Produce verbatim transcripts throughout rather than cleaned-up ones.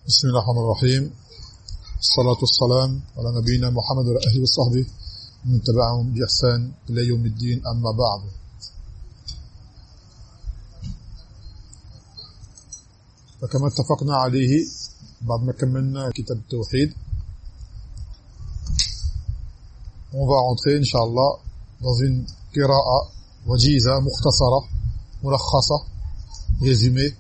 بسم الله الرحمن الرحيم الصلاة والسلام على نبينا محمد وعلى آله وصحبه من تبعهم بإحسان إلى يوم الدين أما بعد. فكما اتفقنا عليه بعد ما كملنا كتاب التوحيد, on va rentrer Inch'Allah dans une qira'a wajiza mukhtasara mulakhasa résumé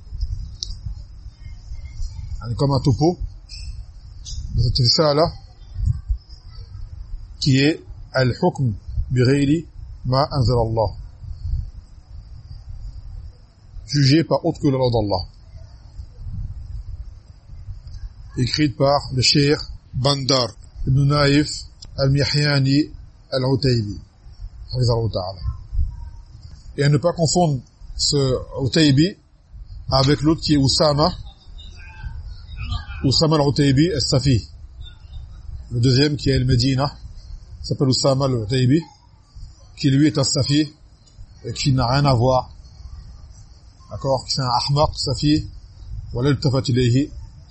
comme un topo de cette risala qui est al-hukm bighayri ma anzala Allah, jugé par autre que la loi d'Allah, écrite par le cheikh Bandar ibn Naif al-Mihyani al-Utaybi hafizahullah ta'ala. Et à ne pas confondre ce Utaybi avec l'autre qui est Oussama Oussama al-Utaybi al-Safi. Le deuxième qui est al-Medina s'appelle Oussama al-Utaybi, qui lui est al-Safi et qui n'a rien à voir, d'accord, qui est un ahmaq Safi wala iltafat ilayhi,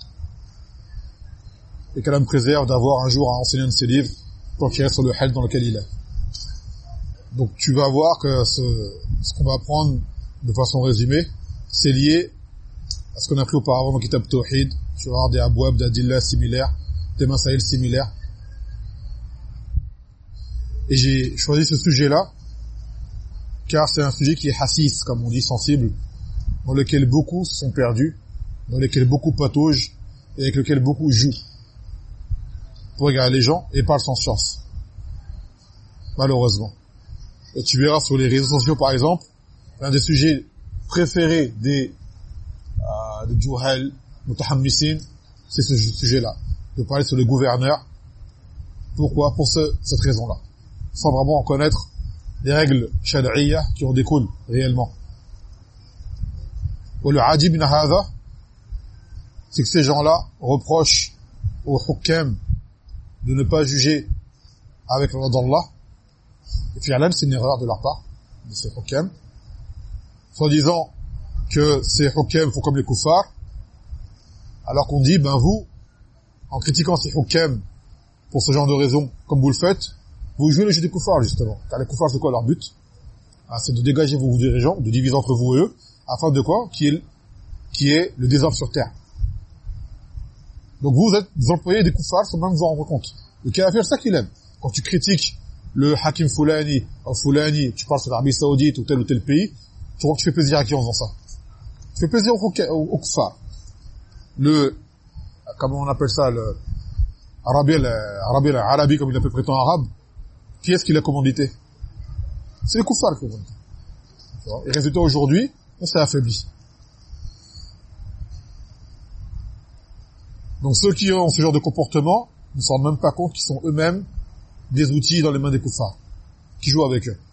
et qu'Allah me préserve d'avoir un jour à enseigner un de ses livres pour qu'il reste sur le hal dans lequel il est. Donc tu vas voir que ce, ce qu'on va apprendre de façon résumée, c'est lié à ce qu'on a appris auparavant dans le Kitab Tawhid. Tu vas avoir des abwab d'adillah similaires, des masaïl similaires. Et j'ai choisi ce sujet-là car c'est un sujet qui est hassis, comme on dit, sensible, dans lequel beaucoup sont perdus, dans lequel beaucoup pataugent et avec lequel beaucoup jouent pour égarer les gens et parlent sans science, malheureusement. Et tu verras sur les réseaux sociaux, par exemple, l'un des sujets préférés des euh, des juhal mutahammisin, c'est ce sujet-là, de parler sur le gouverneur. Pourquoi? Pour ce, cette raison-là, sans vraiment en connaître les règles shad'iyya qui en découlent réellement. Et le adib min hadha, c'est que ces gens-là reprochent aux hukam de ne pas juger avec la loi d'Allah. Et finalement, c'est une erreur de leur part, de ces hukam, soit disant que ces hukam font comme les kuffars, alors qu'on dit, ben vous, en critiquant ces hukam pour ce genre de raison, comme vous le faites, vous jouez le jeu des kuffars, justement. Car les kuffars, c'est quoi leur but? Ah, c'est de dégager vos dirigeants, de diviser entre vous et eux, afin de quoi? Qui est, qui est le désordre sur terre. Donc vous êtes des employés des kuffars sans même vous en rendre compte. Le kafir, c'est ça qu'il aime. Quand tu critiques le hakim Foulani, ou Foulani, tu parles sur l'Arabie Saoudite ou tel ou tel pays, tu vois que tu fais plaisir à qui en faisant ça? Tu fais plaisir aux, aux, aux kuffars. Le, comment on appelle ça, le Arabi, l'Arabi, l'Arabi, comme il l'appelle prétend arabe, qui est-ce qui l'a commandité? C'est les kuffars qui l'ont commandité. Et résultat, aujourd'hui, on s'est affaibli. Donc ceux qui ont ce genre de comportement ne se rendent même pas compte qu'ils sont eux-mêmes des outils dans les mains des kuffars, qui jouent avec eux.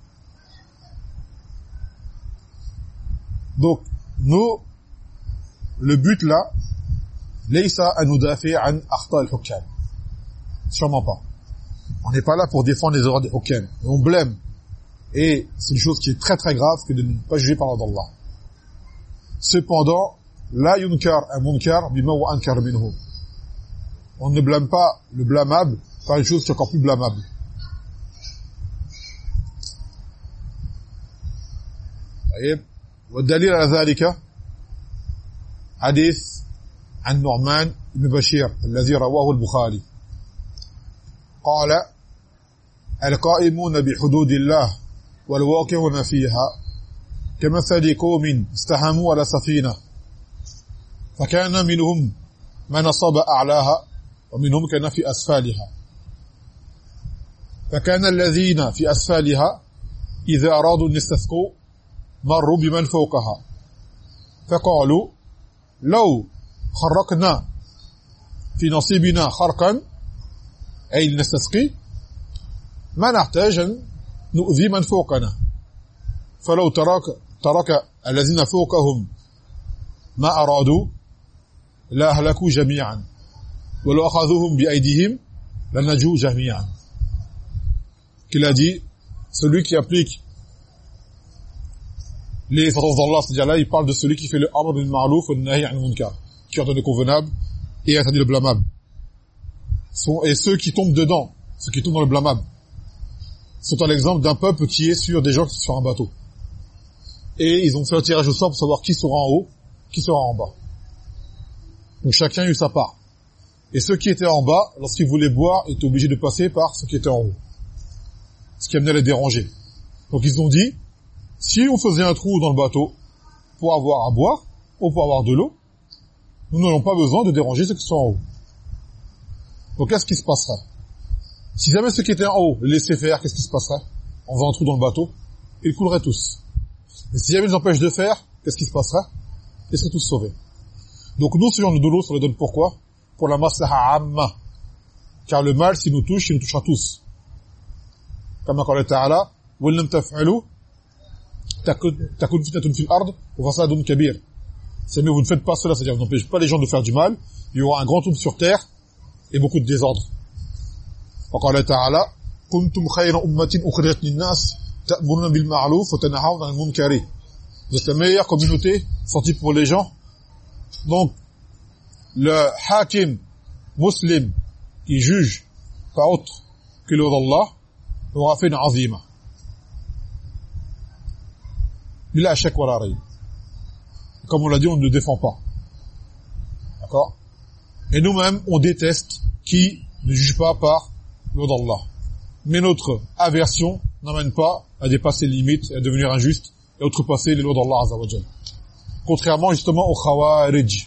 Donc, nous, le but là, laysa an nudafi an akhta al-hukam. Sûrement pas. On n'est pas là pour défendre les erreurs des hukam. On blâme. Et c'est une chose qui est très très grave que de ne pas juger par l'ordre d'Allah. Cependant, la yunkar un munkar bima wa ankar minhu. On ne blâme pas le blâmable par une chose qui est encore plus blâmable. طيب والدليل على ذلك حديث عن نعمان بن بشير الذي رواه البخاري قال القائمون بحدود الله والواقعون فيها كمثل قوم استهموا على سفينة فكان منهم من أصاب أعلاها ومنهم كان في أسفلها فكان الذين في أسفلها إذا أرادوا أن يستسقوا مروا بمن فوقها فقالوا لو خرقنا في نصيبنا خرقا أي لنستسقي ما نحتاج أن نؤذي من فوقنا فلو ترك ترك الذين فوقهم ما أرادوا لا أهلكوا جميعا ولو أخذوهم بأيديهم لنجوا جميعا. Qu'il a dit, celui qui applique les sentences d'Allah, c'est-à-dire là, il parle de celui qui fait le amr bil ma'ruf wa nahy anil munkar, qui ordonne le convenable et interdit le blâmable. Sont, et ceux qui tombent dedans, ceux qui tombent dans le blâmable, sont à l'exemple d'un peuple qui est sur des gens qui sont sur un bateau. Et ils ont fait un tirage au sort pour savoir qui sera en haut, qui sera en bas. Donc chacun a eu sa part. Et ceux qui étaient en bas, lorsqu'ils voulaient boire, étaient obligés de passer par ceux qui étaient en haut. Ce qui amenait à les déranger. Donc ils ont dit, si on faisait un trou dans le bateau pour avoir à boire, ou pour avoir de l'eau, nous n'aurions pas besoin de déranger ceux qui sont en haut. Donc qu'est-ce qui se passerait? Si jamais ceux qui étaient en haut les laissaient faire, qu'est-ce qui se passerait? On va un trou dans le bateau, ils couleraient tous. Mais si jamais ils empêchent de faire, qu'est-ce qui se passerait? Ils seraient tous sauvés. Donc nous, ce genre de l'eau, ça le donne pourquoi? Pour la maslaha amma. Car le mal, s'il nous touche, il nous touchera tous. Comme Allah Ta'ala, وَلَّمْ تَفْعَلُوا تَكُنْ فِتْنَةٌ فِي الْأَرْضِ وَفَسَادٌ كَبِيرٌ. C'est mieux, vous ne faites pas cela, c'est-à-dire vous n'empêchez pas les gens de faire du mal, il y aura un grand trouble sur terre et beaucoup de désordre. وقال تعالى كنتم خير أمة أخرجت للناس تأمرون بالمعروف وتنهون عن المنكر. Vous êtes la meilleure communauté sortie pour les gens. Donc le hakim muslim qui juge pas autre que le d'Allah aura fait une azima bila shak wala rayb. Comme on l'a dit, on ne le défend pas. D'accord? Et nous-mêmes, on déteste qui ne juge pas par l'eau d'Allah. Mais notre aversion n'amène pas à dépasser les limites, à devenir injuste et à outrepasser les lois d'Allah Azza wa Jal. Contrairement justement au Khawarij.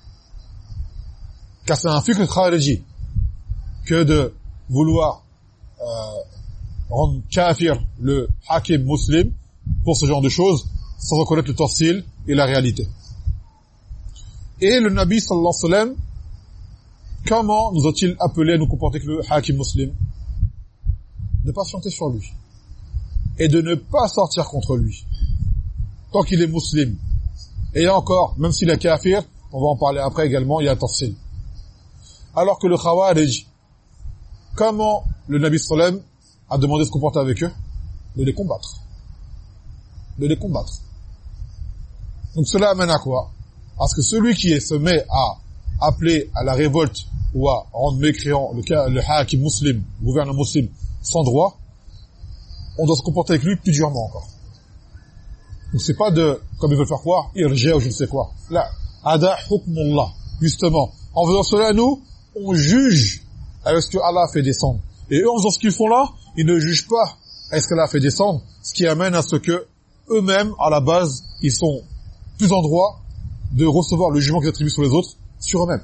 Car c'est un fiqh Khawariji que de vouloir euh, rendre kafir le hakim muslim pour ce genre de choses sans reconnaître le tafsil et la réalité. Et le Nabi sallallahu alayhi wa sallam, comment nous a-t-il appelé à nous comporter que le hakim muslim? Ne pas chanter sur lui. Et de ne pas sortir contre lui. Tant qu'il est musulman. Et encore, même s'il est kafir, on va en parler après également, il y a un tafsil. Alors que le Khawarij, comment le Nabi sallallahu alayhi wa sallam a demandé de se comporter avec eux? De les combattre. De les combattre. Donc cela amène à quoi? Parce que celui qui se met à appeler à la révolte ou à rendre mécréant le, le hakim muslim, le gouverneur muslim, sans droit, on doit se comporter avec lui plus durement encore. Donc c'est pas de, comme ils veulent faire croire, irja ou je ne sais quoi. Là, ada hukmullah. Justement, en faisant cela, nous, on juge avec ce que Allah a fait descendre. Et eux, en faisant ce qu'ils font là, ils ne jugent pas avec ce qu'Allah a fait descendre, ce qui amène à ce que eux-mêmes, à la base, ils sont plus en droit de recevoir le jugement qu'ils attribuent sur les autres, sur eux-mêmes.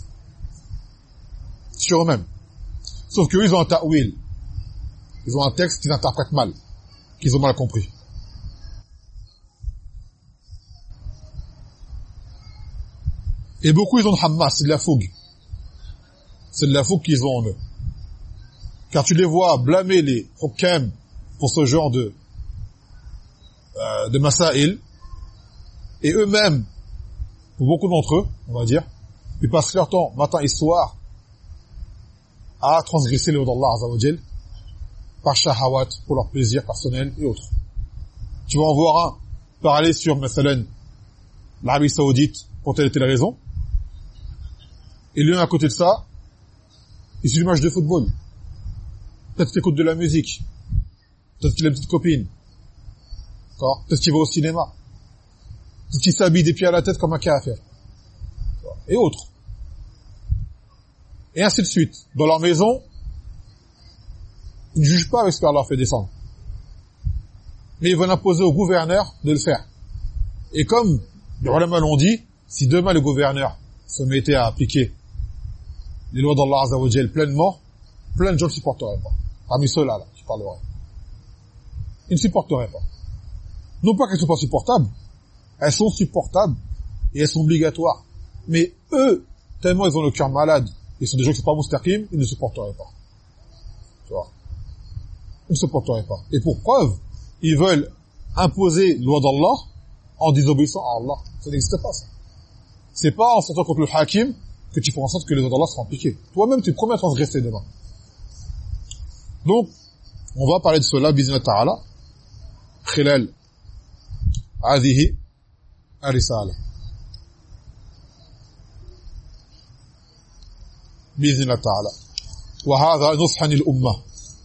Sur eux-mêmes. Sauf qu'eux, ils ont un ta'wil. Ils ont un texte qu'ils interprètent mal, qu'ils ont mal compris. Et beaucoup, ils ont de hamma, c'est de la fougue. C'est de la fougue qu'ils ont en eux. Car tu les vois blâmer les hukam pour ce genre de euh, de masail, et eux-mêmes, pour beaucoup d'entre eux, on va dire, ils passent leur temps, matin et soir, à transgresser les lois d'Allah Azza wa Jal, par shahawat, pour leur plaisir personnel et autres. Tu vas en voir un parler sur, مثلا, l'Arabie Saoudite, pour telle et telle raison, et lui, à côté de ça, il suit le match de football. Peut-être qu'il écoute de la musique. Peut-être qu'il a une petite copine. D'accord? Peut-être qu'il va au cinéma. Peut-être qu'il s'habille des pieds à la tête comme un kafir. Et autres. Et ainsi de suite. Dans leur maison, ils ne jugent pas avec ce qu'Allah leur fait descendre. Mais ils veulent imposer au gouverneur de le faire. Et comme les ulama l'ont dit, si demain le gouverneur se mettait à appliquer les lois d'Allah Azza wa Jal pleinement, plein de gens ne supporteraient pas. Parmi ceux-là, là, qui parleraient. Ils ne supporteraient pas. Non pas qu'elles ne sont pas supportables, elles sont supportables et elles sont obligatoires. Mais eux, tellement ils ont le cœur malade, ils sont des gens qui ne sont pas mustaqim, ils ne supporteraient pas. Tu vois? Ils ne supporteraient pas. Et pour preuve, ils veulent imposer la loi d'Allah en désobéissant à Allah. Ça n'existe pas, ça. C'est pas en sortant contre le hakim que tu feras en sorte que les lois d'Allah seront appliquées. Toi-même, tu es premier à transgresser demain. Donc, on va parler de cela, bismillah ta'ala, khilal hadhihi ar-risala. بإذن الله تعالى. وهذا نصحا للأمة.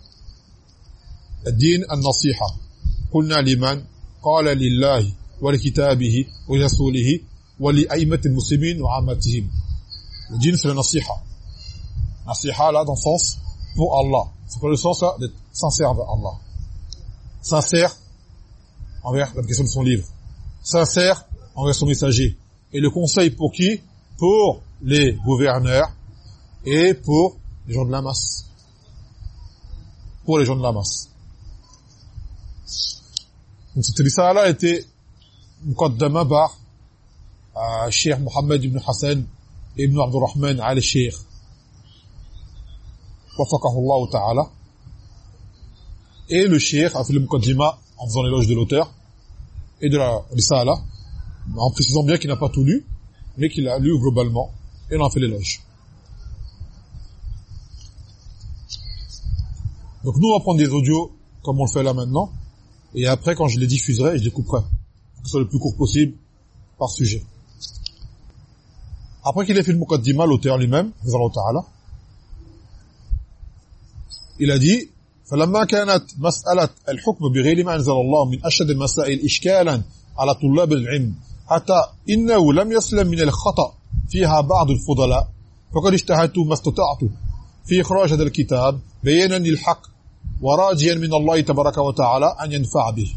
الدين النصيحة. قلنا لمن؟ قال لله ولكتابه ولرسوله ولأئمة المسلمين وعامتهم. Le dîn, c'est la nasiha. Nasiha, là, dans le sens, pour Allah. C'est pas le sens, là, d'être sincère vers Allah. Sincère envers la question de son livre. Sincère envers son messager. Et le conseil pour qui? Pour les gouverneurs et pour les gens de la masse. Pour les gens de la masse. Donc cette risala était muqaddama par euh, Cheikh Mohammed ibn Hassan ibn Abdurrahman al-Sheikh. Wafaqahullah ta'ala. Et le Cheikh a fait le muqaddima en faisant l'éloge de l'auteur et de la risala, en précisant bien qu'il n'a pas tout lu, mais qu'il a lu globalement, et il en a fait l'éloge. Donc nous, on va prendre des audios, comme on le fait là maintenant, et après, quand je les diffuserai, je les couperai, pour que ce soit le plus court possible, par sujet. Après qu'il ait fait le muqaddima, l'auteur lui-même, il a dit, فلما كانت مسألة الحكم بغير ما أنزل الله من أشد المسائل إشكالا على طلاب العلم حتى إنه لم يسلم من الخطأ فيها بعض الفضلاء فقد اجتهدت ما استطعت في إخراج هذا الكتاب بيانا للحق وراجيا من الله تبارك وتعالى أن ينفع به.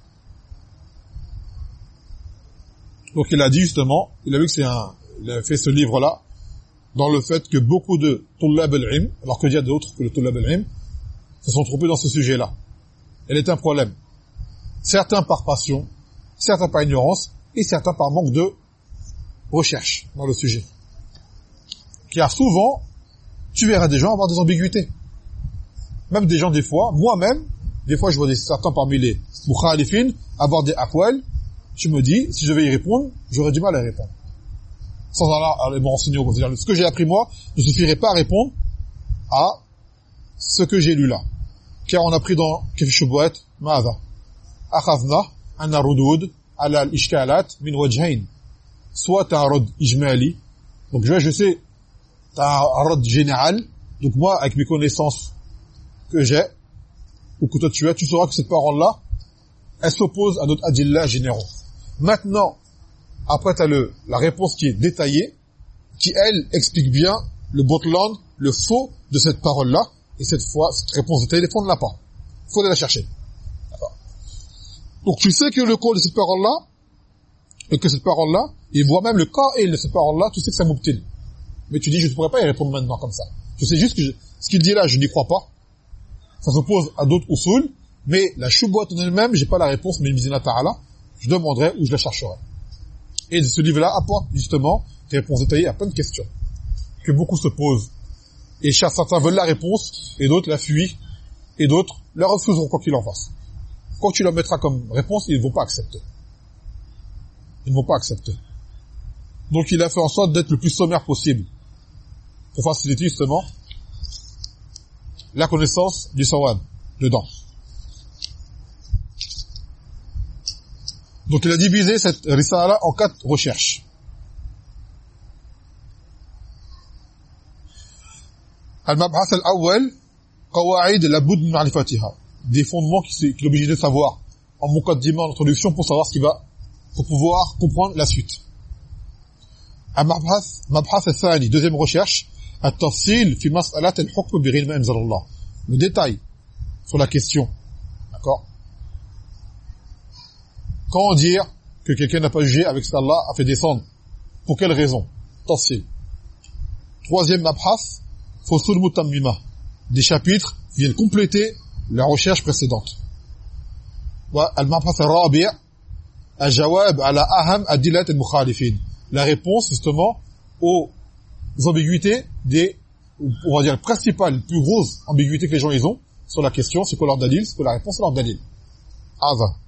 Donc il a dit justement, il a vu que c'est un, il a fait ce livre-là dans le fait que beaucoup de طلاب العلم, alors qu'il y a d'autres que le طلاب العلم, se sont trompés dans ce sujet-là. Elle est un problème. Certains par passion, certains par ignorance, et certains par manque de recherche dans le sujet. Car souvent, tu verras des gens avoir des ambiguïtés. Même des gens, des fois, moi-même, des fois je vois des, certains parmi les mukhalifin avoir des aqwal, je me dis, si je vais y répondre, j'aurais du mal à y répondre. Sans aller me renseigner au quotidien. Ce que j'ai appris moi ne suffirait pas à répondre à ce que j'ai lu là. Car on a pris dans Kif Shubuhat, Ma'adha. Akhadna anna rudud ala al-ishkalat min wajhayn. Soit t'as un rod ijmali. Donc je, je sais, t'as un rod général. Donc moi, avec mes connaissances que j'ai, ou que toi tu as, tu sauras que cette parole-là, elle s'oppose à notre adillah généraux. Maintenant, après t'as le, la réponse qui est détaillée, qui elle explique bien le botland, le faux de cette parole-là. Et cette fois, cette réponse de téléphone ne l'a pas. Il faut aller la chercher. D'accord. Donc tu sais que le code de cette parole-là, et que cette parole-là, et voit même le cas et de cette parole-là, tu sais que c'est mubtil. Mais tu dis, je ne pourrais pas y répondre maintenant comme ça. Je sais juste que je, ce qu'il dit là, je n'y crois pas. Ça s'oppose à d'autres usul, mais la shubuhat en elle-même, j'ai pas la réponse, mais bizina ta'ala, je demanderai ou je la chercherai. Et ce livre-là apporte justement des réponses détaillées à plein de questions que beaucoup se posent. Et certains veulent la réponse, et d'autres la fuient, et d'autres la refuseront quoi qu'il en fasse. Quand tu leur mettras comme réponse, ils ne vont pas accepter. Ils ne vont pas accepter. Donc il a fait en sorte d'être le plus sommaire possible, pour faciliter justement la connaissance du sawab, dedans. Donc il a divisé cette risala en quatre recherches. Al-Mab'ath al-Awwal, Qawa'id la-Bud min ma'rifatiha. Des fondements qu'il est obligé de savoir en muqaddima, en introduction, pour savoir ce qui va, pour pouvoir comprendre la suite. Al-Mab'ath, Mab'ath al-Thani, deuxième recherche, At-Tafsil fi mas'alat al-Hukm bi ghayri ma anzala Allah. Le détail sur la question. D'accord? Comment dire que quelqu'un n'a pas jugé avec ce qu'Allah a fait descendre? Pour quelle raison? Tafsil. Troisième Mab'ath, Fusul Mutammima, des chapitres qui viennent compléter la recherche précédente. Al-Mab'ath al-Rabi' al-Jawab ala aham adilat al-mukhalifin. La réponse justement aux ambiguïtés des, on va dire, principales, les plus grosses ambiguïtés que les gens ils ont sur la question, c'est quoi leur dalil, c'est quoi la réponse à leur dalil. Ava.